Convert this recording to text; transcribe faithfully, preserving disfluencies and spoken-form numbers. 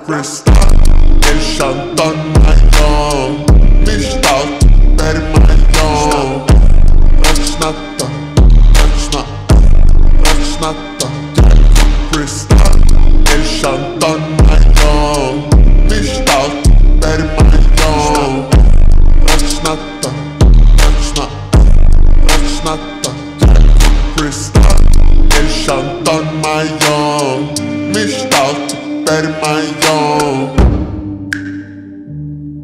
Cristal, el Shantan Mayon, Mishtal, Daddy Mayon. Rashnata, Rashnata, Rashnata. Cristal, el Shantan Mayon, Mishtal, Daddy Mayon. Rashnata, Rashnata, Rashnata. Cristal, el Shantan Mayon, Mishtal, Daddy Mayon.